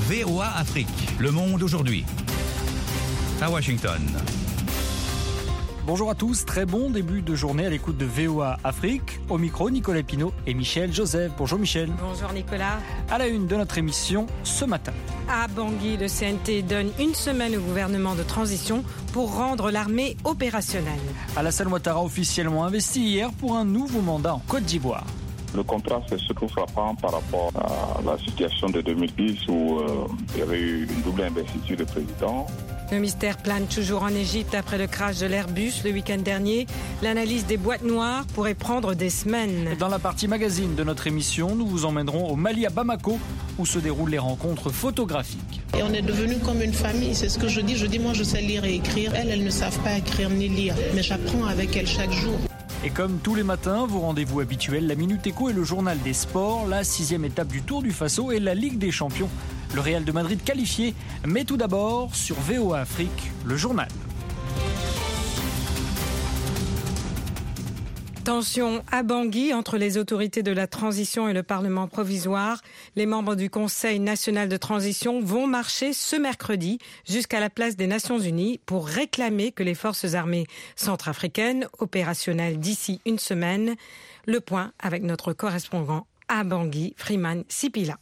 VOA Afrique, le monde aujourd'hui. À Washington. Bonjour à tous, très bon début de journée à l'écoute de VOA Afrique. Au micro, Nicolas Pinault et Michel Joseph. Bonjour Michel. Bonjour Nicolas. À la une de notre émission ce matin. À Bangui, le CNT donne une semaine au gouvernement de transition pour rendre l'armée opérationnelle. Alassane Ouattara officiellement investi hier pour un nouveau mandat en Côte d'Ivoire. Le contrat, c'est surtout frappant par rapport à la situation de 2010 où il y avait eu une double investiture de président. Le mystère plane toujours en Égypte après le crash de l'Airbus le week-end dernier. L'analyse des boîtes noires pourrait prendre des semaines. Dans la partie magazine de notre émission, nous vous emmènerons au Mali à Bamako où se déroulent les rencontres photographiques. Et on est devenus comme une famille, c'est ce que je dis. Je dis moi je sais lire et écrire. Elles ne savent pas écrire ni lire. Mais j'apprends avec elles chaque jour. Et comme tous les matins, vos rendez-vous habituels, la Minute Éco et le journal des sports, la 6e étape du Tour du Faso et la Ligue des Champions. Le Real de Madrid qualifié, mais tout d'abord sur VOA Afrique, le journal. Tension à Bangui entre les autorités de la transition et le Parlement provisoire. Les membres du Conseil national de transition vont marcher ce mercredi jusqu'à la place des Nations Unies pour réclamer que les forces armées centrafricaines opérationnelles d'ici une semaine. Le point avec notre correspondant à Bangui, Freeman Sipila.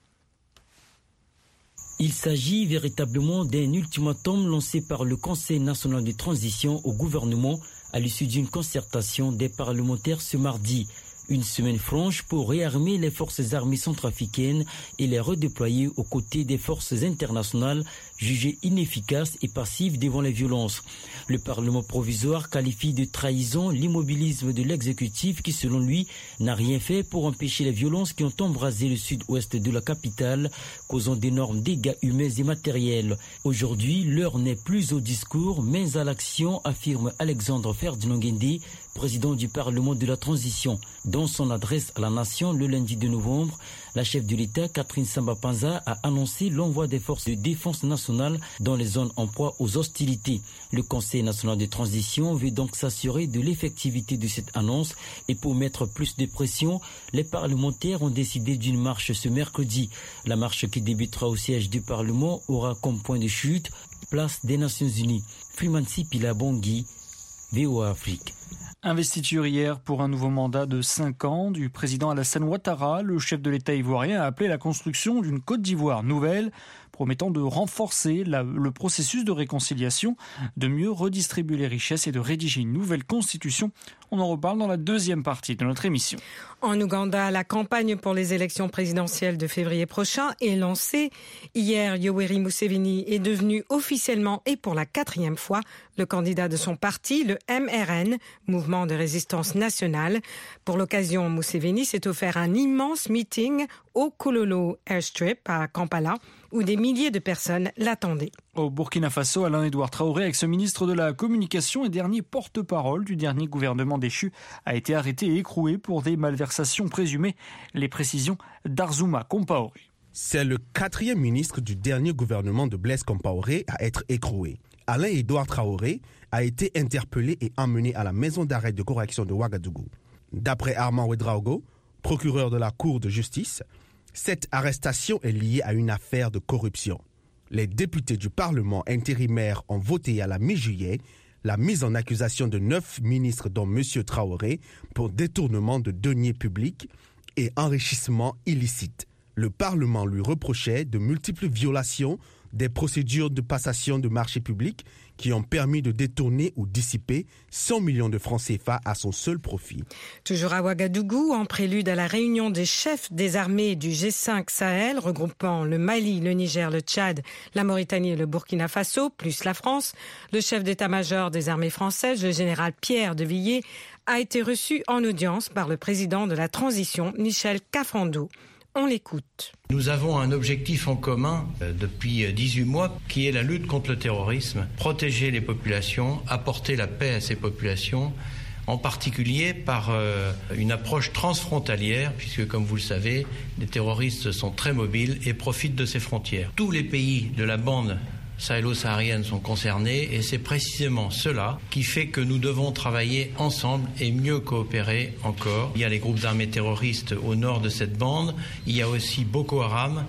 Il s'agit véritablement d'un ultimatum lancé par le Conseil national de transition au gouvernement à l'issue d'une concertation des parlementaires ce mardi. Une semaine franche pour réarmer les forces armées centrafricaines et les redéployer aux côtés des forces internationales jugées inefficaces et passives devant les violences. Le Parlement provisoire qualifie de trahison l'immobilisme de l'exécutif qui, selon lui, n'a rien fait pour empêcher les violences qui ont embrasé le sud-ouest de la capitale, causant d'énormes dégâts humains et matériels. Aujourd'hui, l'heure n'est plus au discours, mais à l'action, affirme Alexandre Ferdinand Guendé, président du Parlement de la transition. Dans son adresse à la nation le lundi 2 novembre, la chef de l'État, Catherine Samba-Panza, a annoncé l'envoi des forces de défense nationale dans les zones en proie aux hostilités. Le Conseil national de transition veut donc s'assurer de l'effectivité de cette annonce et pour mettre plus de pression, les parlementaires ont décidé d'une marche ce mercredi. La marche qui débutera au siège du Parlement aura comme point de chute place des Nations Unies. Freeman Sipila Bangui, VOA Afrique. Investiture hier pour un nouveau mandat de 5 ans du président Alassane Ouattara. Le chef de l'État ivoirien a appelé la construction d'une Côte d'Ivoire nouvelle, promettant de renforcer le processus de réconciliation, de mieux redistribuer les richesses et de rédiger une nouvelle constitution. On en reparle dans la deuxième partie de notre émission. En Ouganda, la campagne pour les élections présidentielles de février prochain est lancée. Hier, Yoweri Museveni est devenu officiellement et pour la 4e fois le candidat de son parti, le MRN, Mouvement de résistance nationale. Pour l'occasion, Museveni s'est offert un immense meeting au Kololo Airstrip à Kampala, où des milliers de personnes l'attendaient. Au Burkina Faso, Alain-Édouard Traoré, ex-ministre de la Communication et dernier porte-parole du dernier gouvernement déchu, a été arrêté et écroué pour des malversations présumées. Les précisions d'Arzouma Compaoré. C'est le 4e ministre du dernier gouvernement de Blaise Compaoré à être écroué. Alain-Édouard Traoré a été interpellé et emmené à la maison d'arrêt de correction de Ouagadougou. D'après Armand Ouedraogo, procureur de la Cour de justice, cette arrestation est liée à une affaire de corruption. Les députés du Parlement intérimaire ont voté à la mi-juillet la mise en accusation de 9 ministres dont M. Traoré pour détournement de deniers publics et enrichissement illicite. Le Parlement lui reprochait de multiples violations des procédures de passation de marchés publics qui ont permis de détourner ou dissiper 100 millions de francs CFA à son seul profit. Toujours à Ouagadougou, en prélude à la réunion des chefs des armées du G5 Sahel, regroupant le Mali, le Niger, le Tchad, la Mauritanie et le Burkina Faso, plus la France, le chef d'état-major des armées françaises, le général Pierre de Villiers, a été reçu en audience par le président de la transition, Michel Kafando. On l'écoute. Nous avons un objectif en commun depuis 18 mois qui est la lutte contre le terrorisme, protéger les populations, apporter la paix à ces populations, en particulier par une approche transfrontalière, puisque comme vous le savez, les terroristes sont très mobiles et profitent de ces frontières. Tous les pays de la bande sahélo-sahariennes sont concernées et c'est précisément cela qui fait que nous devons travailler ensemble et mieux coopérer encore. Il y a les groupes armés terroristes au nord de cette bande, il y a aussi Boko Haram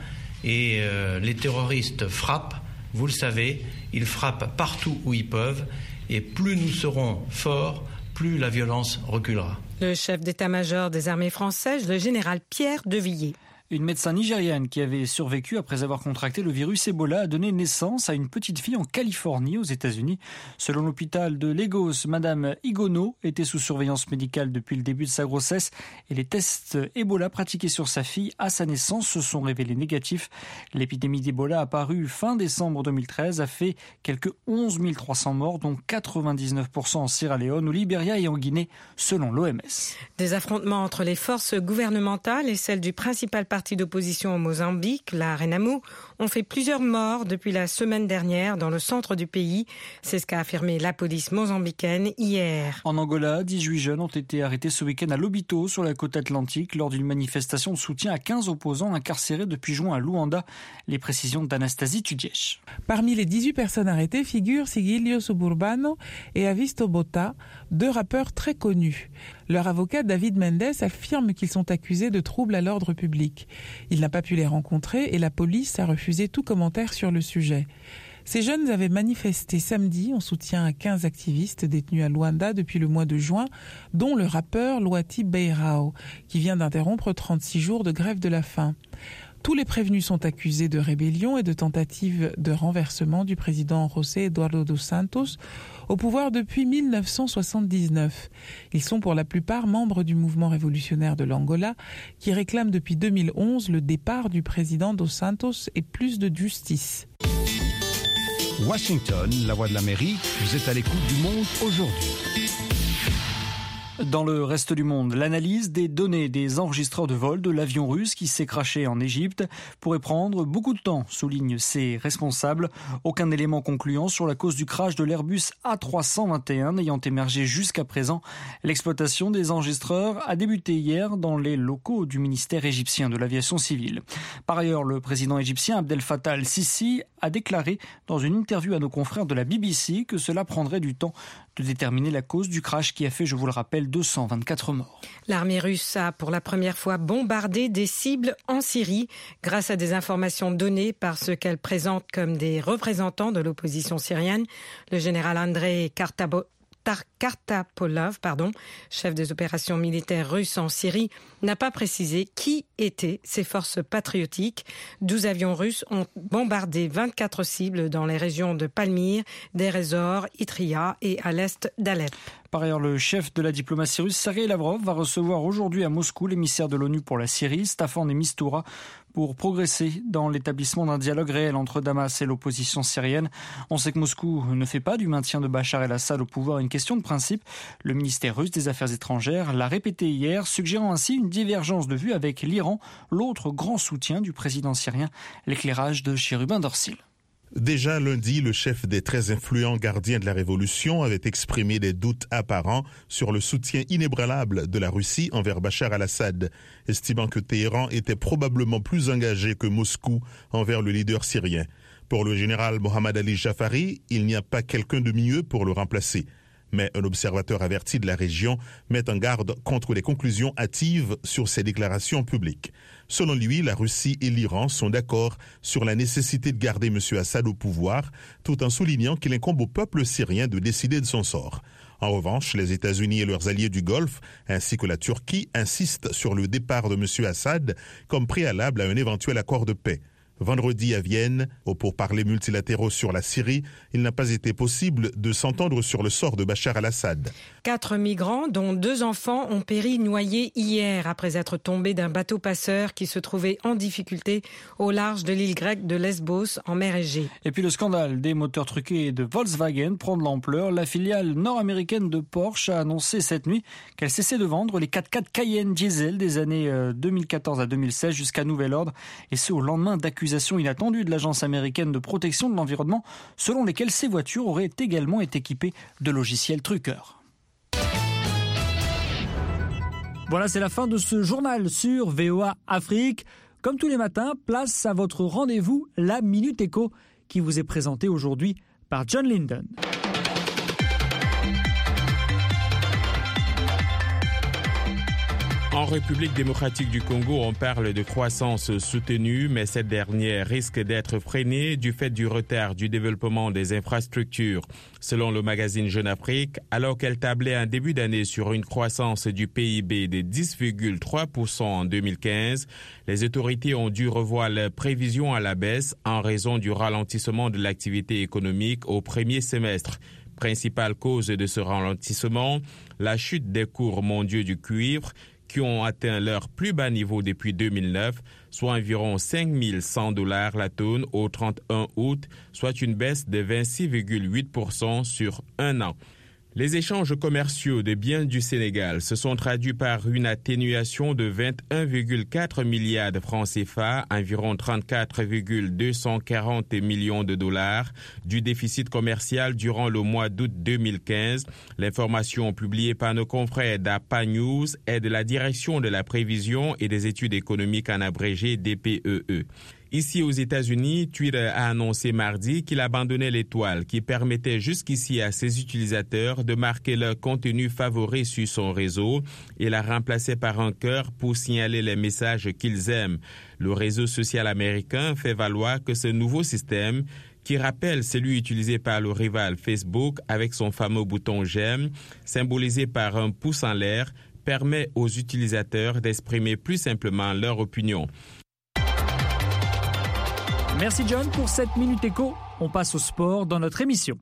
Et les terroristes frappent, vous le savez, ils frappent partout où ils peuvent. Et plus nous serons forts, plus la violence reculera. Le chef d'état-major des armées françaises, le général Pierre de Villiers. Une médecin nigériane qui avait survécu après avoir contracté le virus Ebola a donné naissance à une petite fille en Californie, aux États-Unis. Selon l'hôpital de Lagos, Madame Igono était sous surveillance médicale depuis le début de sa grossesse et les tests Ebola pratiqués sur sa fille à sa naissance se sont révélés négatifs. L'épidémie d'Ebola apparue fin décembre 2013 a fait quelques 11 300 morts, dont 99% en Sierra Leone, au Libéria et en Guinée, selon l'OMS. Des affrontements entre les forces gouvernementales et celles du principal parti d'opposition au Mozambique, la Renamo, ont fait plusieurs morts depuis la semaine dernière dans le centre du pays. C'est ce qu'a affirmé la police mozambicaine hier. En Angola, 18 jeunes ont été arrêtés ce week-end à Lobito, sur la côte atlantique, lors d'une manifestation de soutien à 15 opposants incarcérés depuis juin à Luanda. Les précisions d'Anastasie Tudiesh. Parmi les 18 personnes arrêtées figurent Sigilio Suburbano et Avisto Bota, 2 rappeurs très connus. Leur avocat David Mendes affirme qu'ils sont accusés de troubles à l'ordre public. Il n'a pas pu les rencontrer et la police a refusé tout commentaire sur le sujet. Ces jeunes avaient manifesté samedi en soutien à 15 activistes détenus à Luanda depuis le mois de juin, dont le rappeur Luati Beirao, qui vient d'interrompre 36 jours de grève de la faim. Tous les prévenus sont accusés de rébellion et de tentative de renversement du président José Eduardo dos Santos, au pouvoir depuis 1979. Ils sont pour la plupart membres du mouvement révolutionnaire de l'Angola, qui réclame depuis 2011 le départ du président dos Santos et plus de justice. Washington, la voix de l'Amérique, vous êtes à l'écoute du monde aujourd'hui. Dans le reste du monde, l'analyse des données des enregistreurs de vol de l'avion russe qui s'est crashé en Égypte pourrait prendre beaucoup de temps, soulignent ses responsables. Aucun élément concluant sur la cause du crash de l'Airbus A321 n'ayant émergé jusqu'à présent. L'exploitation des enregistreurs a débuté hier dans les locaux du ministère égyptien de l'aviation civile. Par ailleurs, le président égyptien Abdel Fattah al-Sisi a déclaré dans une interview à nos confrères de la BBC que cela prendrait du temps de déterminer la cause du crash qui a fait, je vous le rappelle, 224 morts. L'armée russe a pour la première fois bombardé des cibles en Syrie grâce à des informations données par ce qu'elle présente comme des représentants de l'opposition syrienne. Le général Andrei Kartapolov, chef des opérations militaires russes en Syrie, n'a pas précisé qui étaient ces forces patriotiques. 12 avions russes ont bombardé 24 cibles dans les régions de Palmyre, Deir ez-Zor, Itria et à l'est d'Alep. Par ailleurs, le chef de la diplomatie russe, Sergei Lavrov, va recevoir aujourd'hui à Moscou l'émissaire de l'ONU pour la Syrie, Staffan de Mistura, pour progresser dans l'établissement d'un dialogue réel entre Damas et l'opposition syrienne. On sait que Moscou ne fait pas du maintien de Bachar el-Assad au pouvoir une question de principe. Le ministère russe des Affaires étrangères l'a répété hier, suggérant ainsi une divergence de vue avec l'Iran, l'autre grand soutien du président syrien. L'éclairage de Chérubin Dorsil. Déjà lundi, le chef des très influents gardiens de la révolution avait exprimé des doutes apparents sur le soutien inébranlable de la Russie envers Bachar al-Assad, estimant que Téhéran était probablement plus engagé que Moscou envers le leader syrien. Pour le général Mohammad Ali Jafari, il n'y a pas quelqu'un de mieux pour le remplacer. Mais un observateur averti de la région met en garde contre les conclusions hâtives sur ces déclarations publiques. Selon lui, la Russie et l'Iran sont d'accord sur la nécessité de garder M. Assad au pouvoir, tout en soulignant qu'il incombe au peuple syrien de décider de son sort. En revanche, les États-Unis et leurs alliés du Golfe, ainsi que la Turquie, insistent sur le départ de M. Assad comme préalable à un éventuel accord de paix. Vendredi à Vienne, au pourparlers multilatéraux sur la Syrie, il n'a pas été possible de s'entendre sur le sort de Bachar al-Assad. 4 migrants, dont 2 enfants, ont péri noyés hier après être tombés d'un bateau passeur qui se trouvait en difficulté au large de l'île grecque de Lesbos, en mer Égée. Et puis le scandale des moteurs truqués de Volkswagen prend de l'ampleur. La filiale nord-américaine de Porsche a annoncé cette nuit qu'elle cessait de vendre les 4x4 Cayenne diesel des années 2014 à 2016 jusqu'à nouvel ordre, et ce au lendemain d'accusations inattendues de l'agence américaine de protection de l'environnement, selon lesquelles ces voitures auraient également été équipées de logiciels truqueurs. Voilà, c'est la fin de ce journal sur VOA Afrique. Comme tous les matins, place à votre rendez-vous, la Minute Éco, qui vous est présentée aujourd'hui par John Linden. En République démocratique du Congo, on parle de croissance soutenue, mais cette dernière risque d'être freinée du fait du retard du développement des infrastructures. Selon le magazine Jeune Afrique, alors qu'elle tablait en début d'année sur une croissance du PIB de 10,3% en 2015, les autorités ont dû revoir leurs prévisions à la baisse en raison du ralentissement de l'activité économique au premier semestre. Principale cause de ce ralentissement, la chute des cours mondiaux du cuivre, qui ont atteint leur plus bas niveau depuis 2009, soit environ 5 100 $ la tonne au 31 août, soit une baisse de 26,8% sur un an. Les échanges commerciaux de biens du Sénégal se sont traduits par une atténuation de 21,4 milliards de francs CFA, environ 34,240 millions de dollars, du déficit commercial durant le mois d'août 2015. L'information publiée par nos confrères d'APA News est de la Direction de la prévision et des études économiques en abrégé DPEE. Ici aux États-Unis, Twitter a annoncé mardi qu'il abandonnait l'étoile qui permettait jusqu'ici à ses utilisateurs de marquer leur contenu favori sur son réseau et la remplaçait par un cœur pour signaler les messages qu'ils aiment. Le réseau social américain fait valoir que ce nouveau système, qui rappelle celui utilisé par le rival Facebook avec son fameux bouton j'aime, symbolisé par un pouce en l'air, permet aux utilisateurs d'exprimer plus simplement leur opinion. Merci John pour cette Minute Éco. On passe au sport dans notre émission.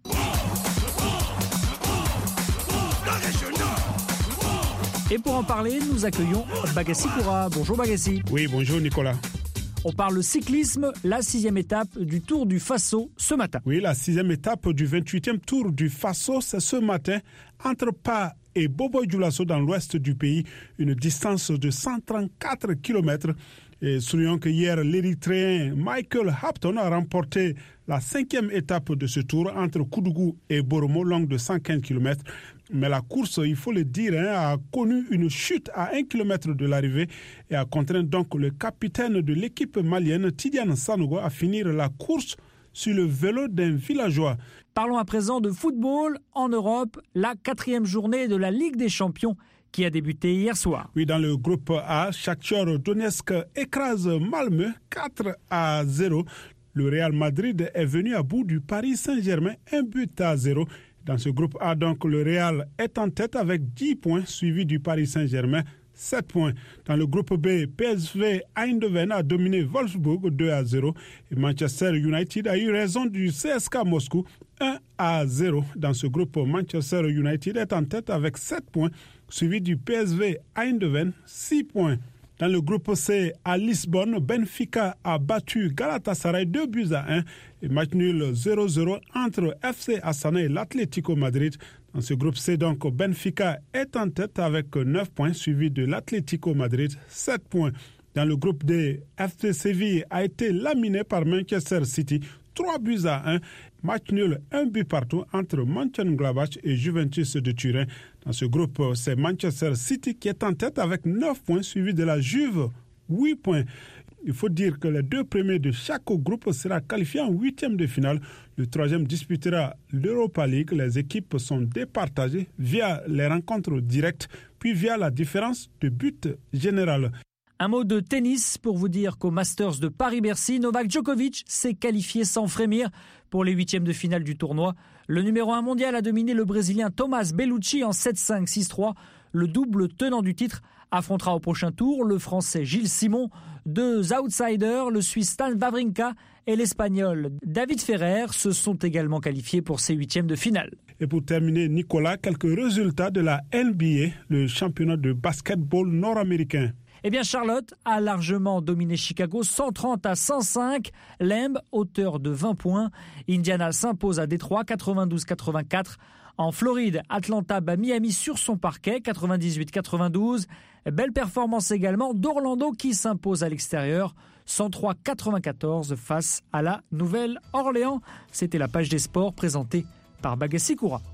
Et pour en parler, nous accueillons Bagassi Koura. Bonjour Bagassi. Oui, bonjour Nicolas. On parle cyclisme, la 6e étape du Tour du Faso ce matin. Oui, la 6e étape du 28e Tour du Faso, c'est ce matin entre Pa et Bobo-Dioulasso dans l'ouest du pays, une distance de 134 km. Et soulignons que hier, l'Érythréen Michael Hapton a remporté la 5e étape de ce tour entre Koudougou et Boromo, longue de 115 km. Mais la course, il faut le dire, a connu une chute à 1 km de l'arrivée et a contraint donc le capitaine de l'équipe malienne, Tidiane Sanogo, à finir la course sur le vélo d'un villageois. Parlons à présent de football en Europe, la 4e journée de la Ligue des Champions qui a débuté hier soir. Oui, dans le groupe A, Shakhtar Donetsk écrase Malmö 4-0. Le Real Madrid est venu à bout du Paris Saint-Germain 1-0. Dans ce groupe A, donc, le Real est en tête avec 10 points, suivi du Paris Saint-Germain 7 points. Dans le groupe B, PSV Eindhoven a dominé Wolfsburg 2-0 et Manchester United a eu raison du CSKA Moscou 1-0. Dans ce groupe, Manchester United est en tête avec 7 points, suivi du PSV Eindhoven 6 points. Dans le groupe C, à Lisbonne, Benfica a battu Galatasaray 2-1 et match nul 0-0 entre FC Astana et l'Atlético Madrid. Dans ce groupe C, donc, Benfica est en tête avec 9 points, suivi de l'Atlético Madrid 7 points. Dans le groupe D, FC Séville a été laminé par Manchester City 3-1. Match nul, 1 but partout entre Mönchengladbach et Juventus de Turin. Dans ce groupe, c'est Manchester City qui est en tête avec 9 points, suivi de la Juve, 8 points. Il faut dire que les 2 premiers de chaque groupe sera qualifiés en 8e de finale. Le 3e disputera l'Europa League. Les équipes sont départagées via les rencontres directes, puis via la différence de but général. Un mot de tennis pour vous dire qu'au Masters de Paris-Bercy, Novak Djokovic s'est qualifié sans frémir pour les 8e de finale du tournoi. Le numéro 1 mondial a dominé le Brésilien Thomas Bellucci en 7-5, 6-3. Le double tenant du titre affrontera au prochain tour le Français Gilles Simon, 2 outsiders, le Suisse Stan Wawrinka et l'Espagnol David Ferrer se sont également qualifiés pour ces 8e de finale. Et pour terminer, Nicolas, quelques résultats de la NBA, le championnat de basketball nord-américain. Eh bien, Charlotte a largement dominé Chicago 130-105. Lamb, auteur de 20 points. Indiana s'impose à Détroit 92-84. En Floride, Atlanta bat Miami sur son parquet 98-92. Belle performance également d'Orlando qui s'impose à l'extérieur 103-94 face à la Nouvelle-Orléans. C'était la page des sports présentée par Bagassi Koura.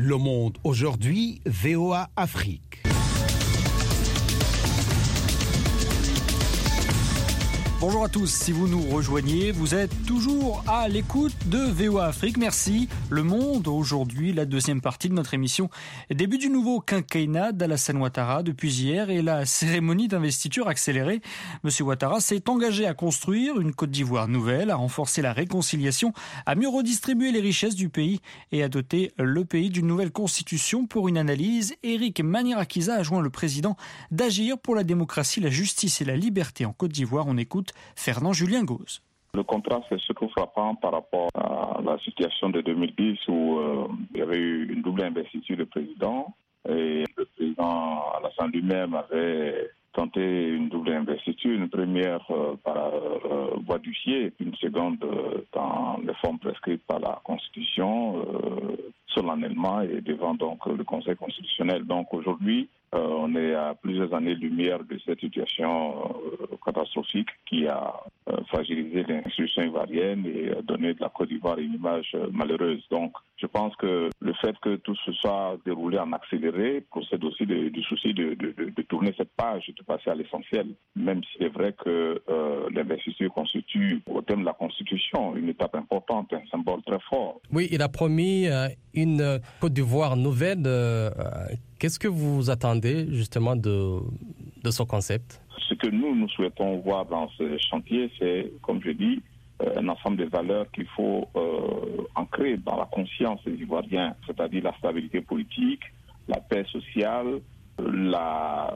Le Monde aujourd'hui, VOA Afrique. Bonjour à tous, si vous nous rejoignez, vous êtes toujours à l'écoute de VOA Afrique. Merci. Le Monde, aujourd'hui, la deuxième partie de notre émission. Début du nouveau quinquennat d'Alassane Ouattara depuis hier et la cérémonie d'investiture accélérée. Monsieur Ouattara s'est engagé à construire une Côte d'Ivoire nouvelle, à renforcer la réconciliation, à mieux redistribuer les richesses du pays et à doter le pays d'une nouvelle constitution. Pour une analyse, Eric Manirakiza a joint le président d'Agir pour la démocratie, la justice et la liberté en Côte d'Ivoire. On écoute Fernand Julien Gauze. Le contraste est surtout frappant par rapport à la situation de 2010 où il y avait eu une double investiture de président et le président Alassane lui-même avait tenté une double investiture, une première par voie du fier et puis une seconde dans les formes prescrites par la Constitution, solennellement et devant donc le Conseil constitutionnel. Donc aujourd'hui, on est à plusieurs années-lumière de cette situation catastrophique qui a fragilisé l'institution ivoirienne et donné de la Côte d'Ivoire une image malheureuse. Donc, je pense que le fait que tout se soit déroulé en accéléré procède aussi du souci de tourner cette page et de passer à l'essentiel, même s'il est vrai que l'investiture constitue, au terme de la Constitution, une étape importante, un symbole très fort. Oui, il a promis une Côte d'Ivoire nouvelle. Qu'est-ce que vous attendez justement de ce concept? Ce que nous souhaitons voir dans ce chantier, c'est, comme je dis, un ensemble de valeurs qu'il faut ancrer dans la conscience des Ivoiriens, c'est-à-dire la stabilité politique, la paix sociale, la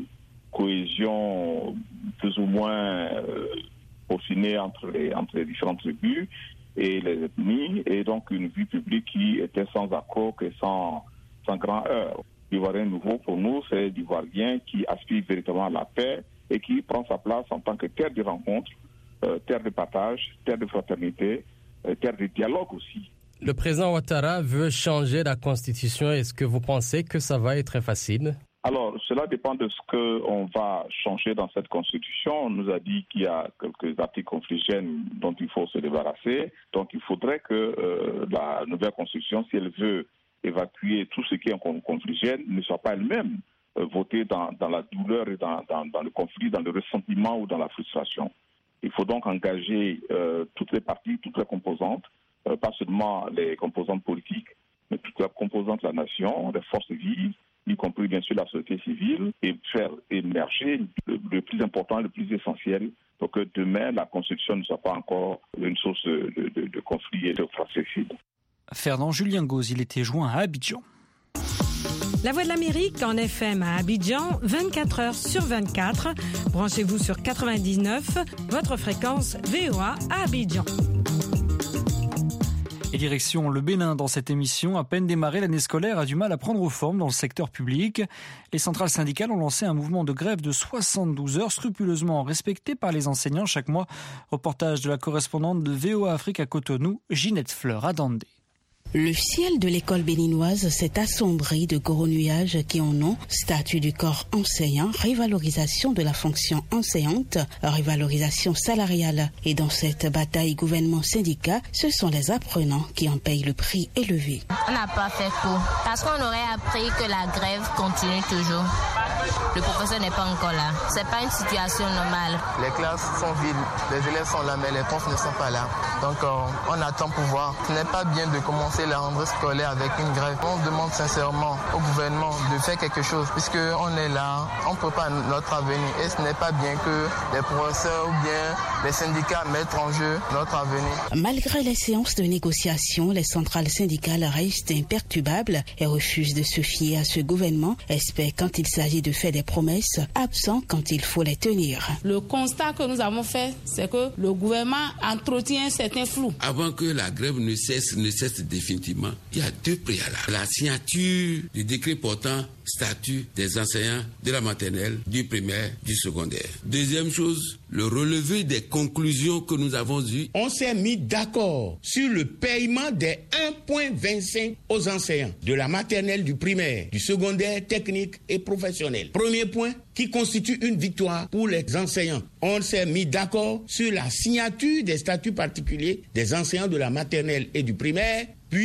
cohésion plus ou moins peaufinée entre les différentes tribus et les ethnies, et donc une vie publique qui était sans accord et sans grand heurt. L'Ivoirien nouveau, pour nous, c'est l'Ivoirien qui aspire véritablement à la paix et qui prend sa place en tant que terre de rencontre, terre de partage, terre de fraternité, terre de dialogue aussi. Le président Ouattara veut changer la Constitution. Est-ce que vous pensez que ça va être facile? Alors, cela dépend de ce qu'on va changer dans cette Constitution. On nous a dit qu'il y a quelques articles conflictuels dont il faut se débarrasser. Donc, il faudrait que la nouvelle Constitution, si elle veut évacuer tout ce qui est conflictuel, ne soit pas elle-même votée dans la douleur et dans le conflit, dans le ressentiment ou dans la frustration. Il faut donc engager toutes les parties, toutes les composantes, pas seulement les composantes politiques, mais toutes les composantes de la nation, les forces vives, y compris bien sûr la société civile, et faire émerger le plus important, le plus essentiel, pour que demain la Constitution ne soit pas encore une source de conflit et de fratricide. Fernand Julien Gauze, il était joint à Abidjan. La Voix de l'Amérique en FM à Abidjan, 24 heures sur 24. Branchez-vous sur 99, votre fréquence VOA à Abidjan. Et direction le Bénin dans cette émission. À peine démarrée, l'année scolaire a du mal à prendre forme dans le secteur public. Les centrales syndicales ont lancé un mouvement de grève de 72 heures scrupuleusement respecté par les enseignants chaque mois. Reportage de la correspondante de VOA Afrique à Cotonou, Ginette Fleur à Dandé. Le ciel de l'école béninoise s'est assombri de gros nuages qui en ont statut du corps enseignant, révalorisation de la fonction enseignante, révalorisation salariale. Et dans cette bataille gouvernement-syndicat, ce sont les apprenants qui en payent le prix élevé. On n'a pas fait tout, parce qu'on aurait appris que la grève continue toujours. Le professeur n'est pas encore là. C'est pas une situation normale. Les classes sont vides, les élèves sont là, mais les profs ne sont pas là. Donc on attend pour voir. Ce n'est pas bien de commencer la rentrée scolaire avec une grève. On demande sincèrement au gouvernement de faire quelque chose, puisqu'on est là, on prépare notre avenir. Et ce n'est pas bien que les professeurs ou bien les syndicats mettent en jeu notre avenir. Malgré les séances de négociation, les centrales syndicales restent imperturbables et refusent de se fier à ce gouvernement, espèrent quand il s'agit de faire des promesses, absents quand il faut les tenir. Le constat que nous avons fait, c'est que le gouvernement entretient un certain flou. Avant que la grève ne cesse définitivement, il y a deux préalables. La signature du décret portant statut des enseignants de la maternelle, du primaire, du secondaire. Deuxième chose, le relevé des conclusions que nous avons eues. On s'est mis d'accord sur le paiement des 1,25 aux enseignants de la maternelle, du primaire, du secondaire, technique et professionnel. Premier point qui constitue une victoire pour les enseignants. On s'est mis d'accord sur la signature des statuts particuliers des enseignants de la maternelle et du primaire, puis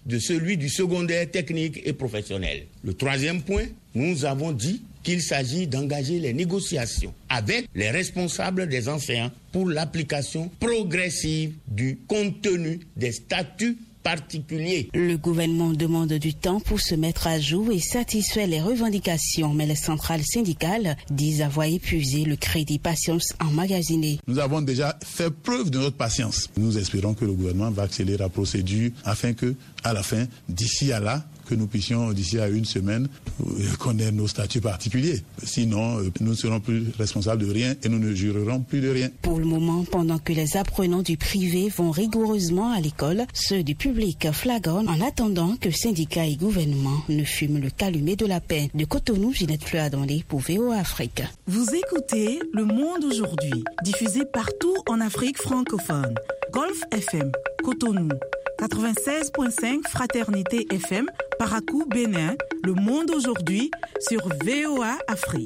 de celui du secondaire technique et professionnel. Le troisième point, nous avons dit qu'il s'agit d'engager les négociations avec les responsables des enseignants pour l'application progressive du contenu des statuts particuliers. Le gouvernement demande du temps pour se mettre à jour et satisfaire les revendications, mais les centrales syndicales disent avoir épuisé le crédit patience emmagasiné. Nous avons déjà fait preuve de notre patience. Nous espérons que le gouvernement va accélérer la procédure afin que, à la fin, d'ici à là, que nous puissions, d'ici à une semaine, connaître nos statuts particuliers. Sinon, nous ne serons plus responsables de rien et nous ne jurerons plus de rien. Pour le moment, pendant que les apprenants du privé vont rigoureusement à l'école, ceux du public flagonnent en attendant que syndicats et gouvernements ne fument le calumet de la paix. De Cotonou, Ginette Fleuadonlé pour VOA Afrique. Vous écoutez Le Monde aujourd'hui, diffusé partout en Afrique francophone. Golf FM, Cotonou. 96.5 Fraternité FM, Parakou, Bénin, Le Monde aujourd'hui sur VOA Afrique.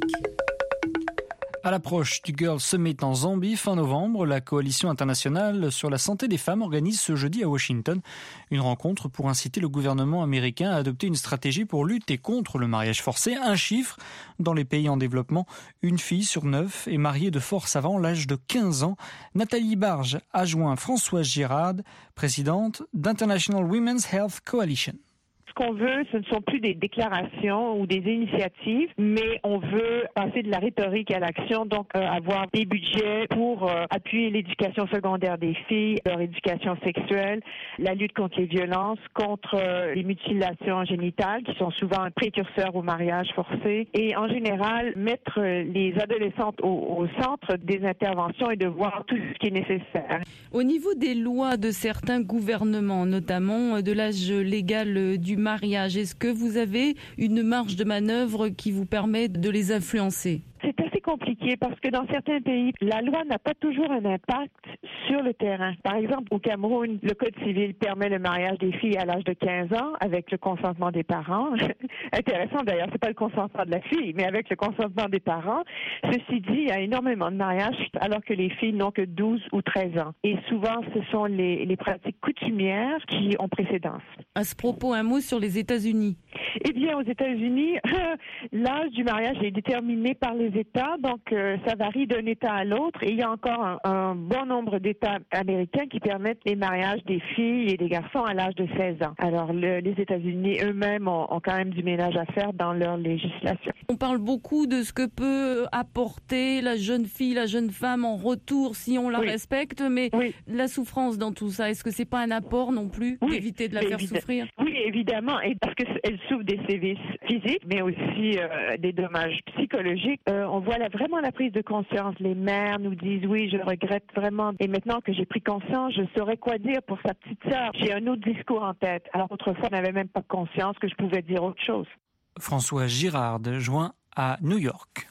À l'approche du Girls Summit en Zambie fin novembre, la Coalition internationale sur la santé des femmes organise ce jeudi à Washington une rencontre pour inciter le gouvernement américain à adopter une stratégie pour lutter contre le mariage forcé. Un chiffre, dans les pays en développement, une fille sur 9 est mariée de force avant l'âge de 15 ans. Nathalie Barge a joint Françoise Girard, présidente d'International Women's Health Coalition. Ce qu'on veut, ce ne sont plus des déclarations ou des initiatives, mais on veut passer de la rhétorique à l'action, donc avoir des budgets pour appuyer l'éducation secondaire des filles, leur éducation sexuelle, la lutte contre les violences, contre les mutilations génitales qui sont souvent un précurseur au mariage forcé, et en général mettre les adolescentes au centre des interventions et de voir tout ce qui est nécessaire. Au niveau des lois de certains gouvernements, notamment de l'âge légal du mariage, est-ce que vous avez une marge de manœuvre qui vous permet de les influencer ? C'est assez compliqué parce que dans certains pays, la loi n'a pas toujours un impact sur le terrain. Par exemple, au Cameroun, le Code civil permet le mariage des filles à l'âge de 15 ans avec le consentement des parents. Intéressant d'ailleurs, c'est pas le consentement de la fille, mais avec le consentement des parents. Ceci dit, il y a énormément de mariages alors que les filles n'ont que 12 ou 13 ans. Et souvent, ce sont les pratiques coutumières qui ont précédence. À ce propos, un mot sur les États-Unis. Eh bien, aux États-Unis, l'âge du mariage est déterminé par les États, donc ça varie d'un État à l'autre, et il y a encore un bon nombre d'États américains qui permettent les mariages des filles et des garçons à l'âge de 16 ans. Alors les États-Unis eux-mêmes ont quand même du ménage à faire dans leur législation. On parle beaucoup de ce que peut apporter la jeune fille, la jeune femme en retour si on la respecte, mais la souffrance dans tout ça, est-ce que c'est pas un apport non plus d'éviter de la faire souffrir ? Oui, évidemment, et parce qu'elle souffre des sévices physiques, mais aussi des dommages psychologiques. On voit vraiment la prise de conscience. Les mères nous disent oui, je regrette vraiment. Et maintenant que j'ai pris conscience, je saurais quoi dire pour sa petite sœur. J'ai un autre discours en tête. Alors autrefois, on n'avait même pas conscience que je pouvais dire autre chose. François Girard, joint à New York.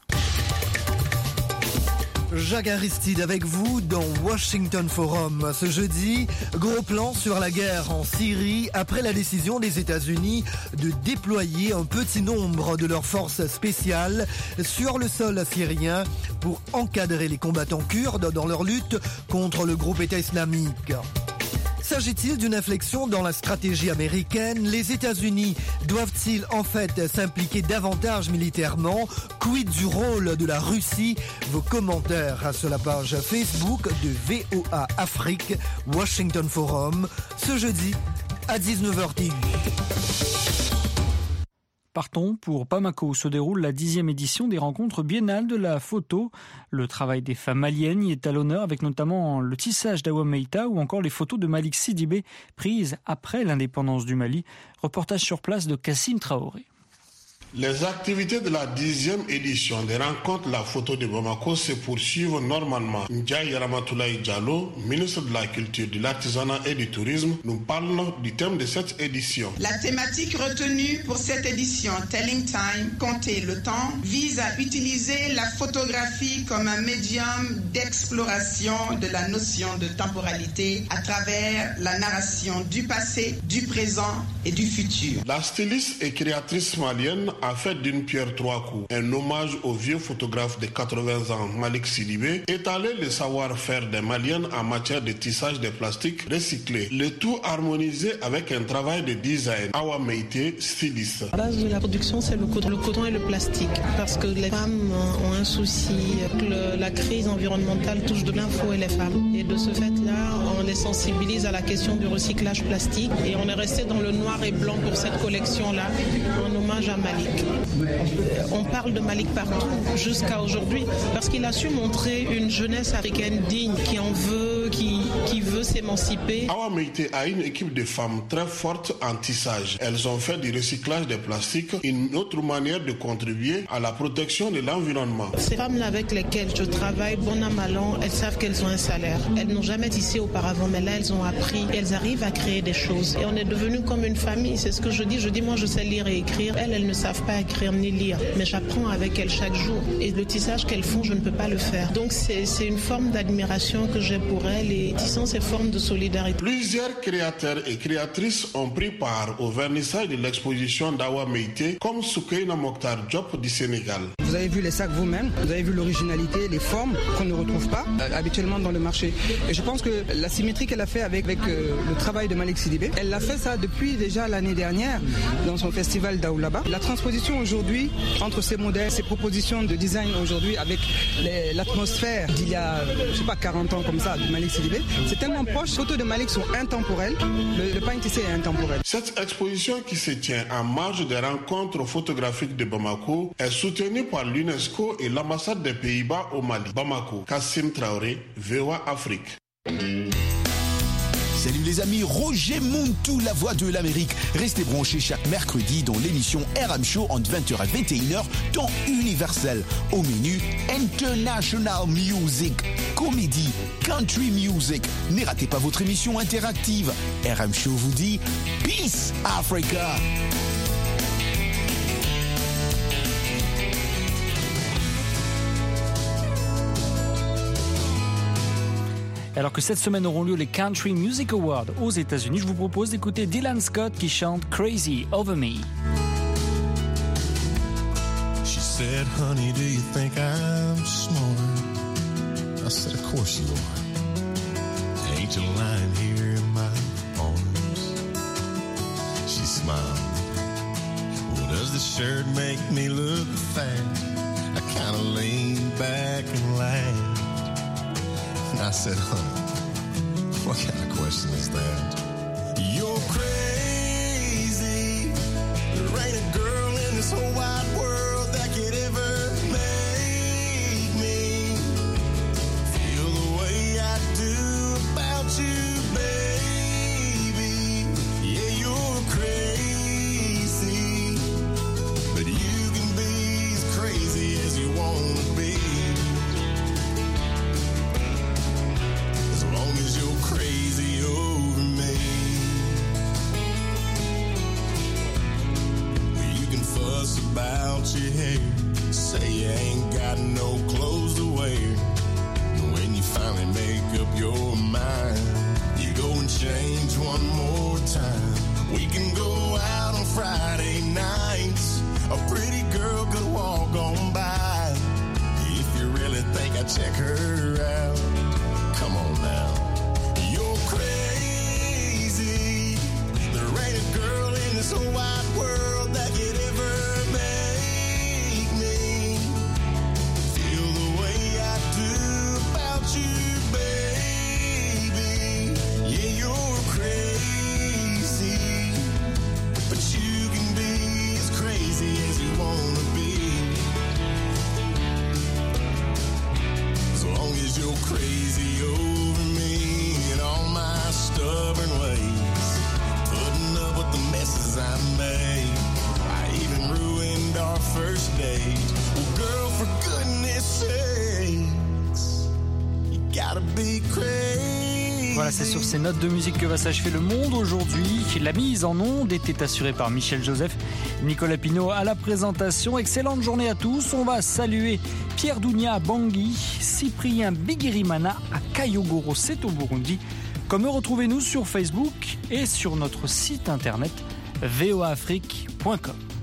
Jacques Aristide avec vous dans Washington Forum. Ce jeudi, gros plan sur la guerre en Syrie après la décision des États-Unis de déployer un petit nombre de leurs forces spéciales sur le sol syrien pour encadrer les combattants kurdes dans leur lutte contre le groupe État islamique. S'agit-il d'une inflexion dans la stratégie américaine ? Les États-Unis doivent-ils en fait s'impliquer davantage militairement ? Quid du rôle de la Russie ? Vos commentaires sur la page Facebook de VOA Afrique, Washington Forum, ce jeudi à 19h10. Partons pour Bamako, où se déroule la 10e édition des rencontres biennales de la photo. Le travail des femmes maliennes y est à l'honneur, avec notamment le tissage d'Awa Meïta ou encore les photos de Malik Sidibé prises après l'indépendance du Mali. Reportage sur place de Kassim Traoré. Les activités de la 10e édition des rencontres La Photo de Bamako se poursuivent normalement. Ndiaye Ramatoulaye Diallo, ministre de la Culture, de l'Artisanat et du Tourisme, nous parle du thème de cette édition. La thématique retenue pour cette édition, Telling Time, compter le temps, vise à utiliser la photographie comme un médium d'exploration de la notion de temporalité à travers la narration du passé, du présent et du futur. La styliste et créatrice malienne a fait d'une pierre trois coups. Un hommage au vieux photographe de 80 ans, Malik Sidibé, étaler le savoir-faire des Maliennes en matière de tissage de plastique recyclé. Le tout harmonisé avec un travail de design. Awa Meite, styliste. La base de la production, c'est le coton et le plastique. Parce que les femmes ont un souci, que la crise environnementale touche de plein fouet les femmes. Et de ce fait-là, on les sensibilise à la question du recyclage plastique. Et on est resté dans le noir et blanc pour cette collection-là, en hommage à Malik. On parle de Malik partout, jusqu'à aujourd'hui, parce qu'il a su montrer une jeunesse africaine digne, qui en veut, qui veut s'émanciper. Awa Meite a une équipe de femmes très fortes en tissage. Elles ont fait du recyclage des plastiques une autre manière de contribuer à la protection de l'environnement. Ces femmes-là avec lesquelles je travaille, bon an mal an, elles savent qu'elles ont un salaire. Elles n'ont jamais tissé auparavant, mais là elles ont appris. Elles arrivent à créer des choses. Et on est devenus comme une famille. C'est ce que je dis. Je dis, moi je sais lire et écrire. Elles ne savent pas écrire ni lire. Mais j'apprends avec elles chaque jour. Et le tissage qu'elles font, je ne peux pas le faire. Donc c'est une forme d'admiration que j'ai pour elles et tissant ces formes de solidarité. Plusieurs créateurs et créatrices ont pris part au vernissage de l'exposition d'Awa Meite, comme Soukaina Mokhtar Diop du Sénégal. Vous avez vu les sacs vous-même, vous avez vu l'originalité, les formes qu'on ne retrouve pas habituellement dans le marché. Et je pense que la symétrie qu'elle a fait avec le travail de Malik Sidibé, elle l'a fait ça depuis déjà l'année dernière dans son festival d'Aoulaba. La transposition aujourd'hui entre ces modèles, ces propositions de design aujourd'hui avec l'atmosphère d'il y a, je sais pas, 40 ans comme ça, de Malik Sidibé, c'est tellement proche. Les photos de Malik sont intemporelles, le pain tissé est intemporel. Cette exposition qui se tient en marge des rencontres photographiques de Bamako est soutenue par l'UNESCO et l'ambassade des Pays-Bas au Mali. Bamako, Kassim Traoré, VOA Afrique. Salut les amis, Roger Montou, la voix de l'Amérique. Restez branchés chaque mercredi dans l'émission RM Show entre 20h et 21h, temps universel. Au menu, International Music, comédie, country music. Ne ratez pas votre émission interactive. RM Show vous dit Peace Africa. Alors que cette semaine auront lieu les Country Music Awards aux États-Unis, je vous propose d'écouter Dylan Scott qui chante Crazy Over Me. She said, honey, do you think I'm smart? I said, of course you are. Ain't you lying here in my arms? She smiled. Well, does the shirt make me look fat? I kind of leaned back and laughed. I said, honey, what kind of question is that? You're crazy. There ain't a girl in this whole wide world that could ever make me feel the way I do about you, baby. Yeah, you're crazy, but you can be as crazy as you want to be. Crazy over me. Well, you can fuss about your hair, say you ain't got no clothes to wear. When you finally make up your mind, you go and change one more time. We can go out on Friday nights. A pretty girl could walk on by. If you really think I'd check her out, come on now. Crazy. There ain't a girl in this whole wide world that could ever make me feel the way I do about you, baby. Yeah, you're crazy, but you can be as crazy as you wanna be. As long as you're crazy over me and all my stubborn ways, putting up with the messes I made. I even ruined our first date. Well, girl, for goodness sakes, you gotta be crazy. Voilà, c'est sur ces notes de musique que va s'achever le monde aujourd'hui. La mise en onde était assurée par Michel Joseph, Nicolas Pinault à la présentation. Excellente journée à tous. On va saluer Pierre Dounia à Bangui, Cyprien Bigirimana à Kayogoro, c'est au Burundi. Comme retrouvez-nous sur Facebook et sur notre site internet voaafrique.com.